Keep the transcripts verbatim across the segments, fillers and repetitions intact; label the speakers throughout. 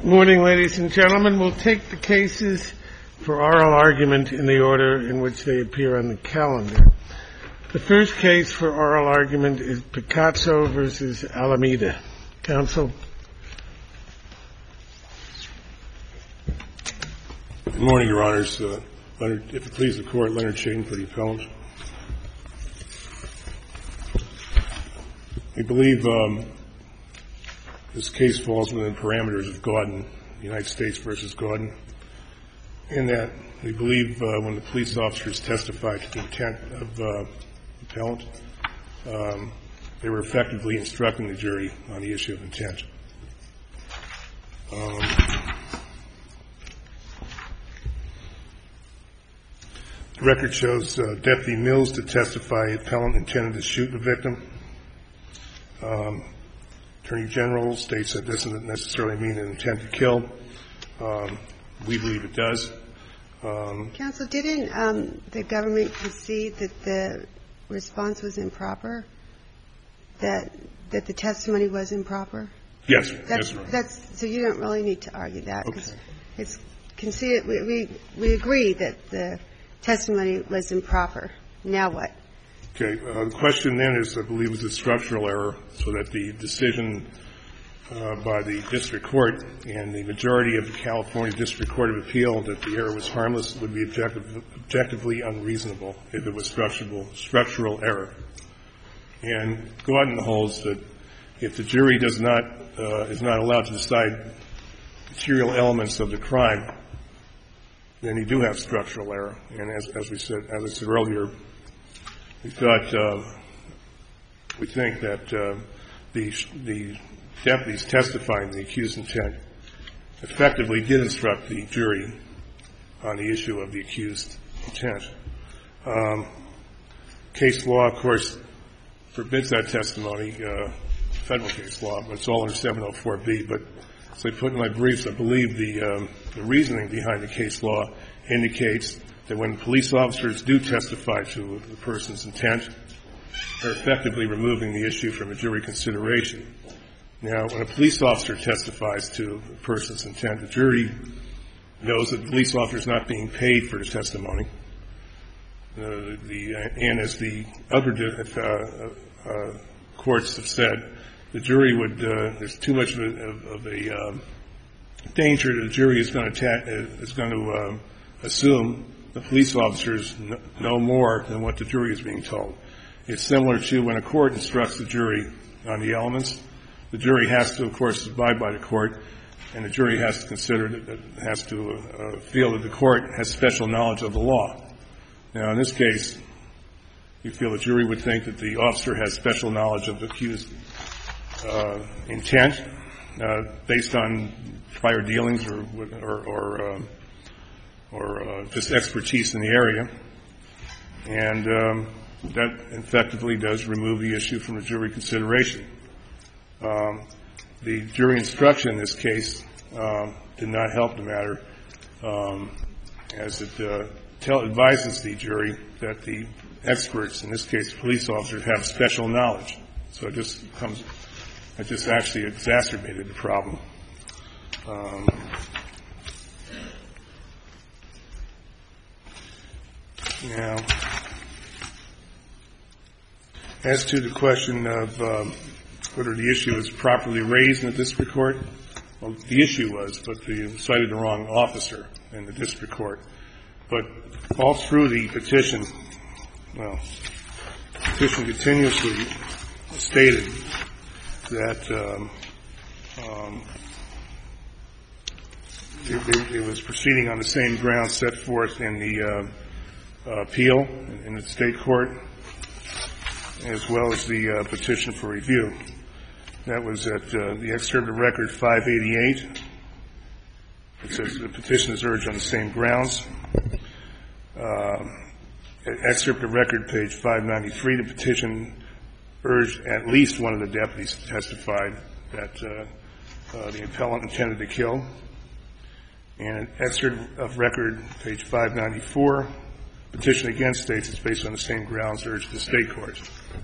Speaker 1: Morning, ladies and gentlemen. We'll take the cases for oral argument in the order in which they appear on the calendar. The first case for oral argument is Picasso versus Alameda. Counsel.
Speaker 2: Good morning, Your Honors. Uh, Leonard, if it pleases the Court, Leonard Shaden for the appellant. We believe um, this case falls within the parameters of Gordon, United States versus Gordon, in that we believe uh, when the police officers testified to the intent of uh, the appellant, um, they were effectively instructing the jury on the issue of intent. Um, the record shows uh, Deputy Mills to testify the appellant intended to shoot the victim. Um, Attorney General states that this doesn't necessarily mean an intent to kill. Um, we believe it does. Um,
Speaker 3: Counsel, didn't um, the government concede that the response was improper, that that the testimony was improper?
Speaker 2: Yes.
Speaker 3: That's,
Speaker 2: yes,
Speaker 3: that's so you don't really need to argue that.
Speaker 2: Okay.
Speaker 3: It's conceded. We, we we agree that the testimony was improper. Now what?
Speaker 2: Okay. Uh, the question then is, I believe, is a structural error, so that the decision uh, by the district court and the majority of the California District Court of Appeal that the error was harmless would be objective, objectively unreasonable if it was structural structural error. And Gordon holds that if the jury does not uh, is not allowed to decide material elements of the crime, then you do have structural error. And as, as we said, as I said earlier, we thought, uh, we think that uh, the, the deputies testifying the accused intent effectively did instruct the jury on the issue of the accused intent. Um, case law, of course, forbids that testimony, uh, federal case law, but it's all under seven oh four B. But as I put in my briefs, I believe the, um, the reasoning behind the case law indicates that when police officers do testify to the person's intent, they're effectively removing the issue from a jury consideration. Now, when a police officer testifies to a person's intent, the jury knows that the police officer is not being paid for his testimony. Uh, the, and as the other uh, uh, courts have said, the jury would, uh, there's too much of a, of a um, danger that the jury is going to, ta- is going to um, assume the police officers know more than what the jury is being told. It's similar to when a court instructs the jury on the elements. The jury has to, of course, abide by the court, and the jury has to consider, that has to uh, feel that the court has special knowledge of the law. Now, in this case, you feel the jury would think that the officer has special knowledge of the accused uh, intent uh, based on prior dealings or or, or um, or uh, just expertise in the area, and um, that effectively does remove the issue from the jury consideration. Um, the jury instruction in this case um, did not help the matter, um, as it uh, tell, advises the jury that the experts, in this case police officers, have special knowledge. So it just comes, it just actually exacerbated the problem. Um, Now, as to the question of um, whether the issue was properly raised in the district court, well, the issue was, but they cited the wrong officer in the district court. But all through the petition, well, the petition continuously stated that um, um, it, it, it was proceeding on the same grounds set forth in the uh, Uh, appeal in the state court, as well as the uh, petition for review. That was at uh, the excerpt of record five eighty-eight. It says the petition is urged on the same grounds. Uh, excerpt of record page five ninety-three, the petition urged at least one of the deputies testified that uh, uh, the appellant intended to kill. And excerpt of record page five ninety-four, petition again states it's based on the same grounds urged the state court.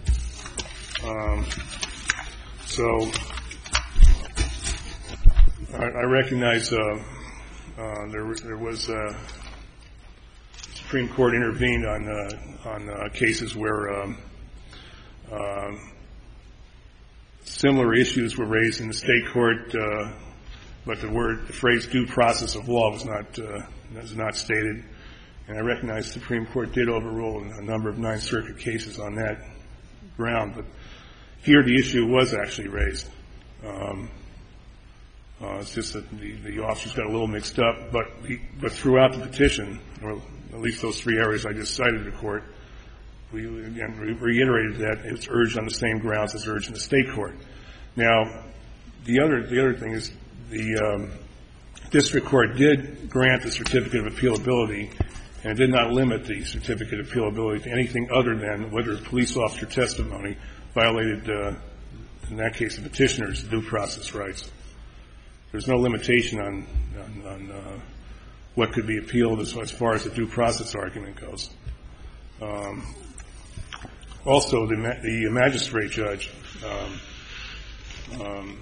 Speaker 2: Um, so I, I recognize uh, uh, there, there was uh, Supreme Court intervened on uh, on uh, cases where um, uh, similar issues were raised in the state court, uh, but the word, the phrase "due process of law" was not uh, was not stated. And I recognize the Supreme Court did overrule a number of Ninth Circuit cases on that ground, but here the issue was actually raised. Um, uh, it's just that the, the officers got a little mixed up, but he, but throughout the petition, or at least those three areas I just cited to the court, we again re- reiterated that it's urged on the same grounds as urged in the state court. Now, the other the other thing is the um, district court did grant the certificate of appealability, and it did not limit the certificate of appealability to anything other than whether police officer testimony violated, uh, in that case, the petitioner's due process rights. There's no limitation on, on, on uh, what could be appealed as, as far as the due process argument goes. Um, also, the, ma- the magistrate judge um, um,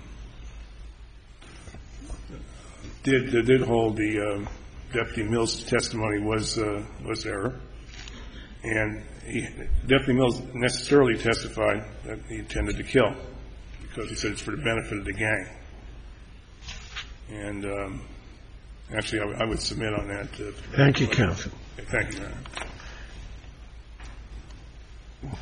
Speaker 2: did did hold the uh, Deputy Mills' testimony was uh, was error, and he, Deputy Mills necessarily testified that he intended to kill because he said it's for the benefit of the gang. And um, actually, I, w- I would submit on that. Uh,
Speaker 1: Thank you, counsel.
Speaker 2: Thank you, Your Honor.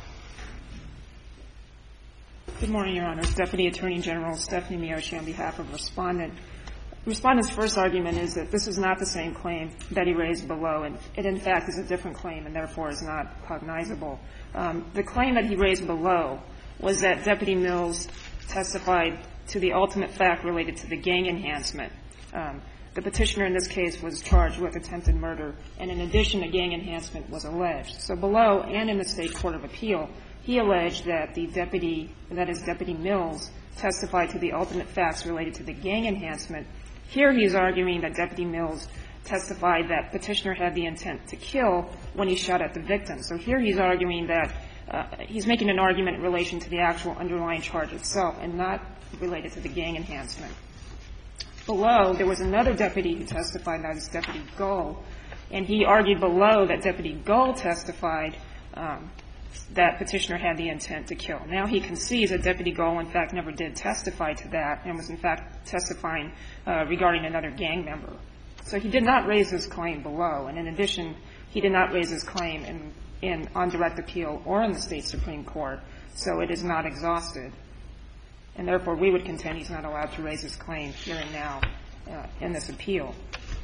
Speaker 4: Good morning, Your Honors. Deputy Attorney General Stephanie Miyoshi on behalf of Respondent. Respondent's first argument is that this is not the same claim that he raised below, and it in fact is a different claim and therefore is not cognizable. Um, the claim that he raised below was that Deputy Mills testified to the ultimate fact related to the gang enhancement. Um, the petitioner in this case was charged with attempted murder, and in addition, a gang enhancement was alleged. So below and in the State Court of Appeal, he alleged that the deputy, that is Deputy Mills, testified to the ultimate facts related to the gang enhancement. Here he is arguing that Deputy Mills testified that petitioner had the intent to kill when he shot at the victim. So here he's arguing that uh, he's making an argument in relation to the actual underlying charge itself and not related to the gang enhancement. Below, there was another deputy who testified, that is Deputy Gull, and he argued below that Deputy Gull testified um, that petitioner had the intent to kill. Now he concedes that Deputy Gull, in fact, never did testify to that and was, in fact, testifying uh, regarding another gang member. So he did not raise his claim below, and in addition, he did not raise his claim in, in on direct appeal or in the State Supreme Court, so it is not exhausted. And therefore, we would contend he's not allowed to raise his claim here and now uh, in this appeal.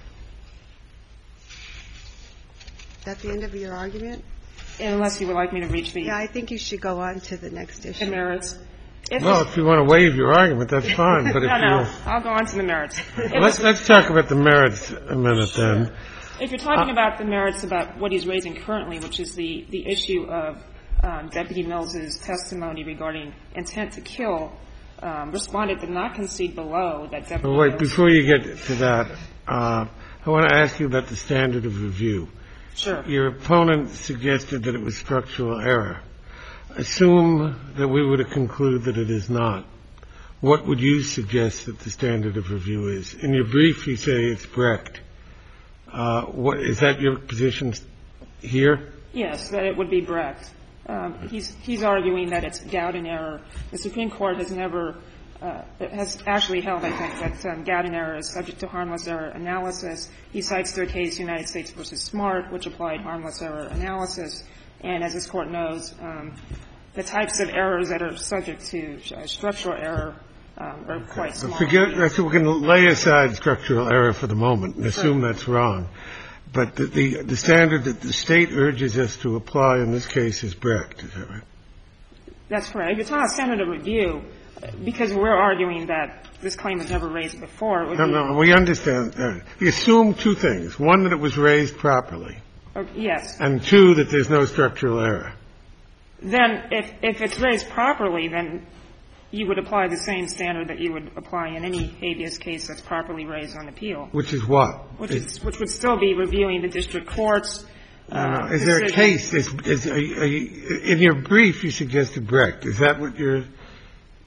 Speaker 3: Is that the end of your argument?
Speaker 4: Unless you would like me to reach the,
Speaker 3: Yeah, I think you should go on to the next issue.
Speaker 4: the merits. If
Speaker 1: Well, if you want to waive your argument, that's fine. But if
Speaker 4: no, no,
Speaker 1: you
Speaker 4: I'll go on to the merits.
Speaker 1: let's let's talk about the merits a minute then.
Speaker 4: If you're talking
Speaker 1: Uh,
Speaker 4: about the merits about what he's raising currently, which is the, the issue of um, Deputy Mills's testimony regarding intent to kill, um, Respondent did not concede below that Deputy
Speaker 1: But wait,
Speaker 4: Mills.
Speaker 1: before you get to that, uh, I want to ask you about the standard of review.
Speaker 4: Sure.
Speaker 1: Your opponent suggested that it was structural error. Assume that we were to conclude that it is not. What would you suggest that the standard of review is? In your brief, you say it's Brecht. Uh, what, is that your position here?
Speaker 4: Yes, that it would be Brecht. Um, he's, he's arguing that it's Gowden error. The Supreme Court has never, uh, has actually held, I think, that um, Gowden error is subject to harmless error analysis. He cites their case, United States versus Smart, which applied harmless error analysis. And as this Court knows, um, the types of errors that are subject to uh, structural error um, are quite
Speaker 1: Okay.
Speaker 4: small.
Speaker 1: Forget, so we can lay aside structural error for the moment and assume sure. that's wrong. But the, the, the standard that the State urges us to apply in this case is Brecht. Is that right?
Speaker 4: That's correct. It's not a standard of review, because we're arguing that this claim was never raised before. It would
Speaker 1: no,
Speaker 4: be,
Speaker 1: no, we understand. Uh, we assume two things. One, that it was raised properly.
Speaker 4: uh, yes.
Speaker 1: And two, that there's no structural error.
Speaker 4: Then if, if it's raised properly, then you would apply the same standard that you would apply in any habeas case that's properly raised on appeal.
Speaker 1: Which is what?
Speaker 4: Which is, which would still be reviewing the district court's uh,
Speaker 1: no, no. Is there a case? Is, is, are you, are you, in your brief, you suggested Brecht. Is that what you're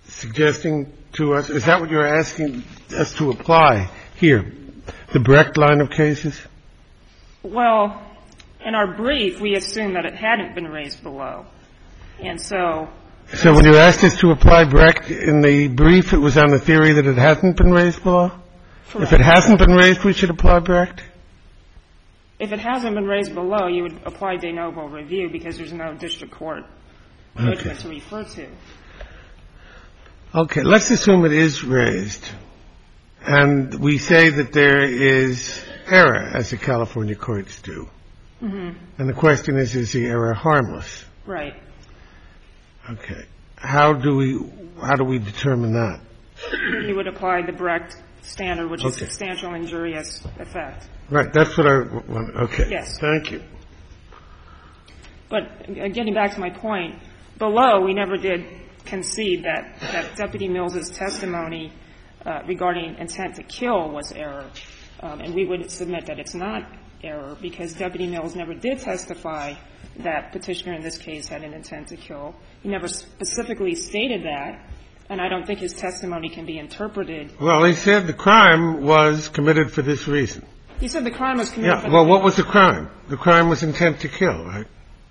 Speaker 1: suggesting to us? Is that what you're asking us to apply here, the Brecht line of cases?
Speaker 4: Well, in our brief, we assumed that it hadn't been raised below. And so...
Speaker 1: So when you asked us to apply Brecht in the brief, it was on the theory that it hasn't been raised below?
Speaker 4: Correct.
Speaker 1: If it hasn't been raised, we should apply Brecht?
Speaker 4: If it hasn't been raised below, you would apply de novo review because there's no district court judgment
Speaker 1: Okay.
Speaker 4: to refer to.
Speaker 1: Okay, let's assume it is raised. And we say that there is error, as the California courts do.
Speaker 4: Mm-hmm.
Speaker 1: And the question is, is the error harmless?
Speaker 4: Right.
Speaker 1: Okay. How do we how do we determine that?
Speaker 4: You would apply the Brecht standard, which is
Speaker 1: Okay.
Speaker 4: substantial injurious effect.
Speaker 1: Right. That's what I want. Okay.
Speaker 4: Yes.
Speaker 1: Thank you.
Speaker 4: But uh, getting back to my point, below we never did concede that, that Deputy Mills's testimony uh, regarding intent to kill was error. Um, and we would submit that it's not error because Deputy Mills never did testify that Petitioner in this case had an intent to kill. He never specifically stated that, and I don't think his testimony can be interpreted.
Speaker 1: Well, he said the crime was committed for this reason.
Speaker 4: He said the crime was committed
Speaker 1: Yeah.
Speaker 4: for
Speaker 1: Well,
Speaker 4: the
Speaker 1: what was the crime? The crime was intent to kill, right?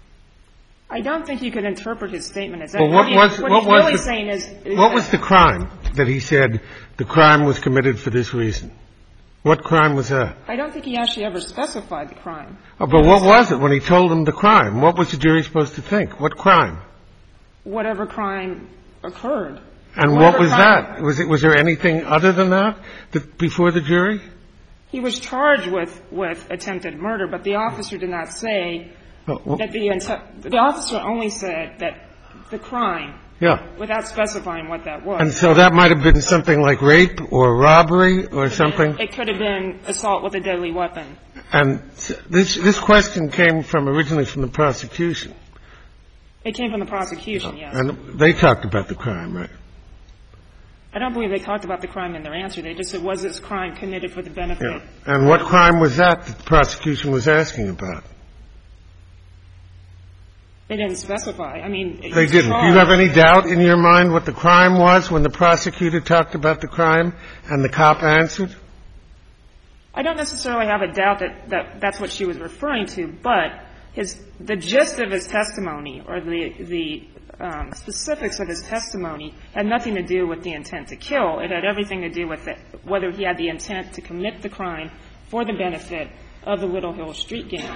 Speaker 4: I don't think you could interpret his statement as that.
Speaker 1: Well, what
Speaker 4: he-
Speaker 1: was
Speaker 4: what
Speaker 1: what
Speaker 4: he's
Speaker 1: was
Speaker 4: really
Speaker 1: the,
Speaker 4: saying is, is
Speaker 1: what
Speaker 4: that
Speaker 1: was the crime that he said the crime was committed for this reason? What crime was that?
Speaker 4: I don't think he actually ever specified the crime.
Speaker 1: Oh, but what was it when he told them the crime? What was the jury supposed to think? What crime?
Speaker 4: Whatever crime occurred.
Speaker 1: And
Speaker 4: Whatever
Speaker 1: what was
Speaker 4: crime-
Speaker 1: that? Was it was there anything other than that, that before the jury?
Speaker 4: He was charged with, with attempted murder, but the officer did not say
Speaker 1: Oh, well,
Speaker 4: that the inte- the officer only said that the crime,
Speaker 1: yeah.
Speaker 4: without specifying what that was.
Speaker 1: And so that might have been something like rape or robbery or something.
Speaker 4: It could have been assault with a deadly weapon.
Speaker 1: And this this question came from originally from the prosecution.
Speaker 4: It came from the prosecution, yes.
Speaker 1: And they talked about the crime, right?
Speaker 4: I don't believe they talked about the crime in their answer. They just said, was this crime committed for the benefit?
Speaker 1: Yeah. And what crime was that that the prosecution was asking about?
Speaker 4: They didn't specify. I mean,
Speaker 1: They didn't. Do you have any doubt in your mind what the crime was when the prosecutor talked about the crime and the cop answered?
Speaker 4: I don't necessarily have a doubt that, that that's what she was referring to, but his the gist of his testimony or the the um, specifics of his testimony had nothing to do with the intent to kill. It had everything to do with it, whether he had the intent to commit the crime for the benefit of the Little Hill Street gang.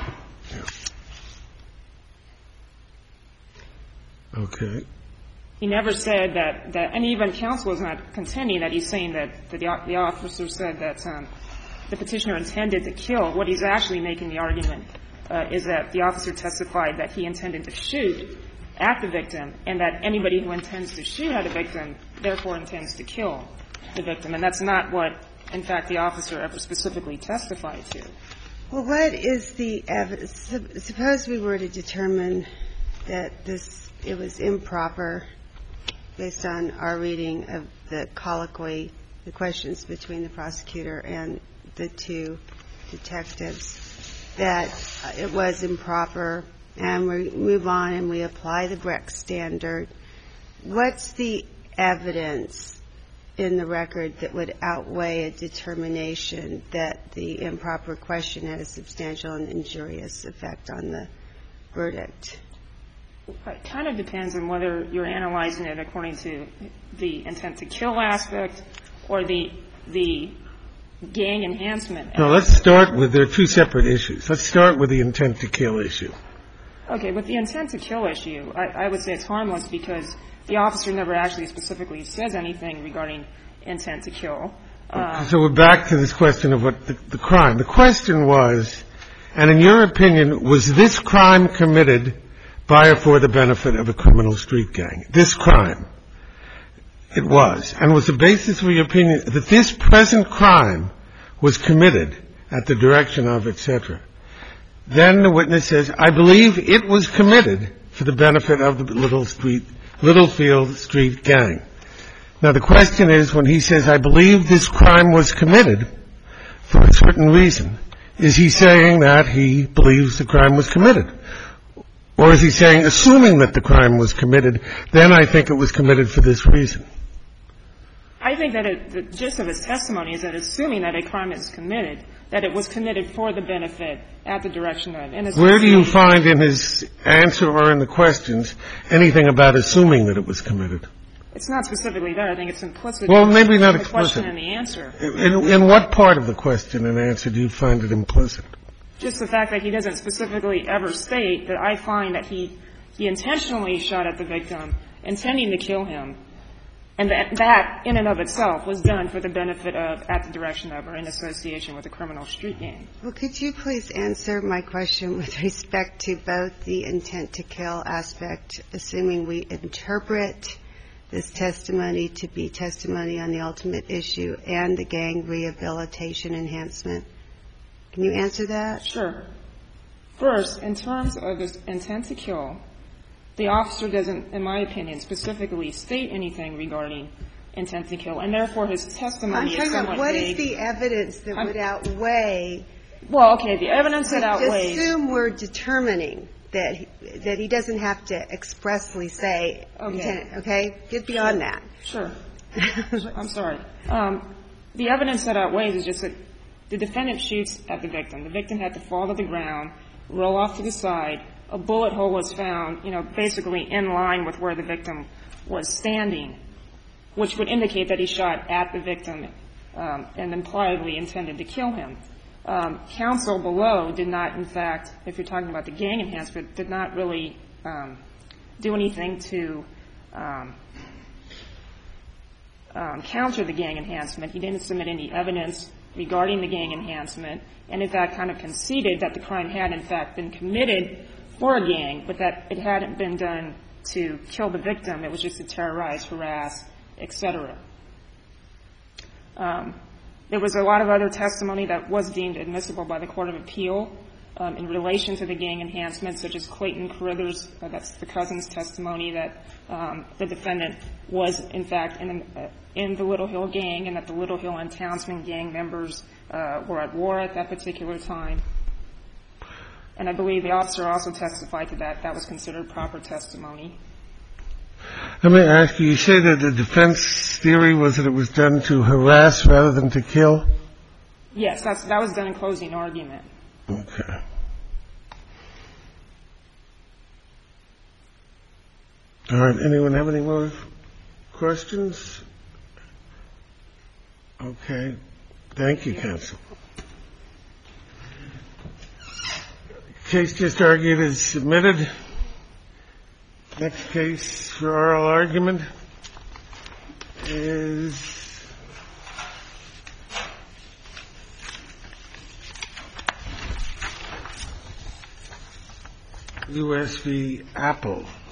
Speaker 1: Okay.
Speaker 4: He never said that, that and even counsel is not contending that he's saying that, that the, the officer said that um, the petitioner intended to kill. What he's actually making the argument uh, is that the officer testified that he intended to shoot at the victim and that anybody who intends to shoot at a victim therefore intends to kill the victim. And that's not what, in fact, the officer ever specifically testified to.
Speaker 3: Well, what is the evidence? Suppose we were to determine that this it was improper based on our reading of the colloquy, the questions between the prosecutor and the two detectives, that it was improper, and we move on and we apply the Brecht standard. What's the evidence in the record that would outweigh a determination that the improper question had a substantial and injurious effect on the verdict?
Speaker 4: It kind of depends on whether you're analyzing it according to the intent to kill aspect or the the gang enhancement.
Speaker 1: No, let's start with, there are two separate issues. Let's start with the intent to kill issue.
Speaker 4: Okay, with the intent to kill issue, I, I would say it's harmless because the officer never actually specifically says anything regarding intent to kill. Um,
Speaker 1: So we're back to this question of what the, the crime. The question was, and in your opinion, was this crime committed by or for the benefit of a criminal street gang? This crime. It was. And was the basis for your opinion that this present crime was committed at the direction of, et cetera. Then the witness says, I believe it was committed for the benefit of the Little Street, Littlefield Street gang. Now the question is, when he says, I believe this crime was committed for a certain reason, is he saying that he believes the crime was committed? Or is he saying, assuming that the crime was committed, then I think it was committed for this reason?
Speaker 4: I think that it, the gist of his testimony is that assuming that a crime is committed, that it was committed for the benefit at the direction of. And
Speaker 1: where do you find in his answer or in the questions anything about assuming that it was committed?
Speaker 4: It's not specifically there. I think it's implicit.
Speaker 1: Well, maybe not
Speaker 4: in the
Speaker 1: explicit.
Speaker 4: question and the answer.
Speaker 1: In, in what part of the question and answer do you find it implicit?
Speaker 4: Just the fact that he doesn't specifically ever state that I find that he, he intentionally shot at the victim, intending to kill him, and that that in and of itself was done for the benefit of, at the direction of, or in association with a criminal street gang.
Speaker 3: Well, could you please answer my question with respect to both the intent to kill aspect, assuming we interpret this testimony to be testimony on the ultimate issue, and the gang rehabilitation enhancement? Can you answer that?
Speaker 4: Sure. First, in terms of this intent to kill, the officer doesn't, in my opinion, specifically state anything regarding intent to kill, and therefore his testimony is somewhat vague.
Speaker 3: I'm talking about what is the evidence that
Speaker 4: I'm,
Speaker 3: would outweigh?
Speaker 4: Well, okay, the evidence that outweighs.
Speaker 3: Assume we're determining that he, that he doesn't have to expressly say
Speaker 4: okay.
Speaker 3: intent. Okay, get beyond
Speaker 4: sure.
Speaker 3: that.
Speaker 4: Sure. I'm sorry. Um, the evidence that outweighs is just that the defendant shoots at the victim. The victim had to fall to the ground, roll off to the side. A bullet hole was found, you know, basically in line with where the victim was standing, which would indicate that he shot at the victim um, and impliedly intended to kill him. Um, counsel below did not, in fact, if you're talking about the gang enhancement, did not really um, do anything to um, um, counter the gang enhancement. He didn't submit any evidence regarding the gang enhancement, and in fact kind of conceded that the crime had in fact been committed for a gang, but that it hadn't been done to kill the victim. It was just to terrorize, harass, et cetera. Um, there was a lot of other testimony that was deemed admissible by the Court of Appeal um, in relation to the gang enhancement, such as Clayton Carruthers, uh, that's the cousin's testimony, that um, the defendant was, in fact, in, uh, in the Little Hill gang, and that the Little Hill and Townsend gang members uh, were at war at that particular time. And I believe the officer also testified to that. That was considered proper testimony.
Speaker 1: Let me ask you, you say that the defense theory was that it was done to harass rather than to kill?
Speaker 4: Yes, that's, that was done in closing argument.
Speaker 1: Okay. All right. Anyone have any more questions? Okay. Thank you, counsel. Case just argued is submitted. Next case for oral argument is U S v. Apple.